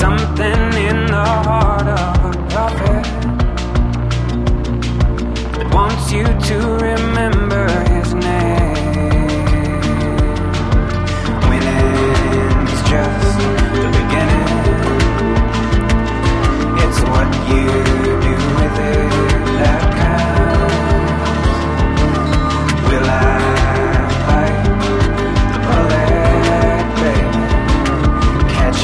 something in the heart of a prophet that wants you to remember